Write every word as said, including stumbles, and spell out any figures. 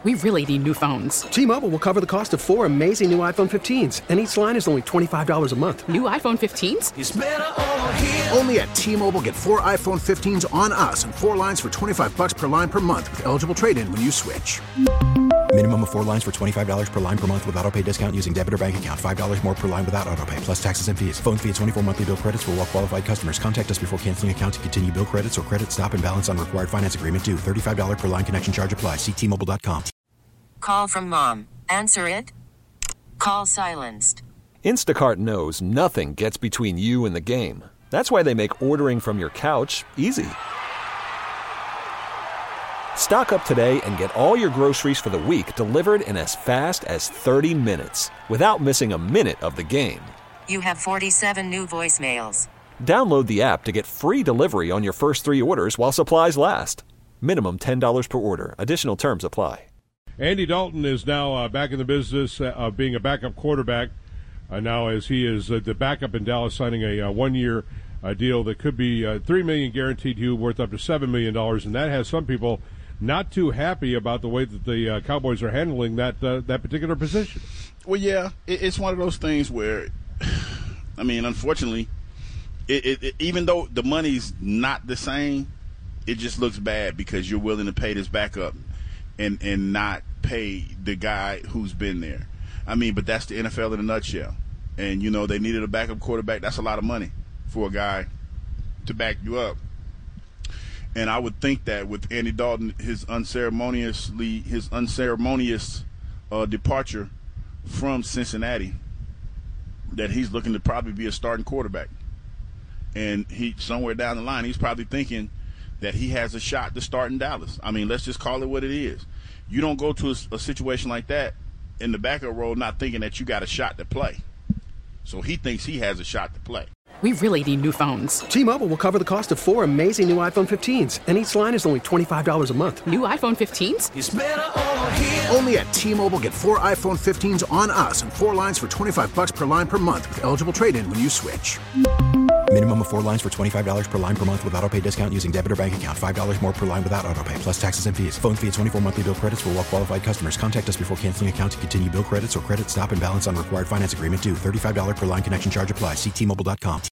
We really need new phones. T-Mobile will cover the cost of four amazing new iPhone fifteens, and each line is only twenty-five dollars a month. New iPhone fifteens? It's better over here. Only at T-Mobile, get four iPhone fifteens on us and four lines for twenty-five dollars per line per month with eligible trade-in when you switch. Minimum of four lines for twenty-five dollars per line per month with autopay discount using debit or bank account. five dollars more per line without autopay, plus taxes and fees. Phone fee at twenty-four monthly bill credits for well-qualified customers. Contact us before canceling account to continue bill credits or credit stop and balance on required finance agreement due. thirty-five dollars per line connection charge applies. See T Mobile dot com. Call from mom. Answer it. Call silenced. Instacart knows nothing gets between you and the game. That's why they make ordering from your couch easy. Stock up today and get all your groceries for the week delivered in as fast as thirty minutes without missing a minute of the game. You have forty-seven new voicemails. Download the app to get free delivery on your first three orders while supplies last. Minimum ten dollars per order. Additional terms apply. Andy Dalton is now uh, back in the business uh, of being a backup quarterback. Uh, now as he is uh, the backup in Dallas, signing a uh, one-year uh, deal that could be uh, three million dollars guaranteed to you, worth up to seven million dollars, and that has some people not too happy about the way that the uh, Cowboys are handling that uh, that particular position. Well, yeah, it, it's one of those things where, I mean, unfortunately, it, it, it, even though the money's not the same, it just looks bad because you're willing to pay this backup and, and not pay the guy who's been there. I mean, but that's the N F L in a nutshell. And, you know, they needed a backup quarterback. That's a lot of money for a guy to back you up. And I would think that with Andy Dalton, his unceremoniously, his unceremonious uh, departure from Cincinnati, that he's looking to probably be a starting quarterback. And he somewhere down the line, he's probably thinking that he has a shot to start in Dallas. I mean, let's just call it what it is. You don't go to a, a situation like that in the backup role not thinking that you got a shot to play. So he thinks he has a shot to play. We really need new phones. T-Mobile will cover the cost of four amazing new iPhone fifteens, and each line is only twenty-five dollars a month. New iPhone fifteens? It's better over here. Only at T-Mobile, get four iPhone fifteens on us and four lines for twenty-five dollars per line per month with eligible trade-in when you switch. Minimum of four lines for twenty-five dollars per line per month with autopay discount using debit or bank account. five dollars more per line without autopay, plus taxes and fees. Phone fee at twenty-four monthly bill credits for well-qualified customers. Contact us before canceling account to continue bill credits or credit stop and balance on required finance agreement due. thirty-five dollars per line connection charge applies. See T Mobile dot com.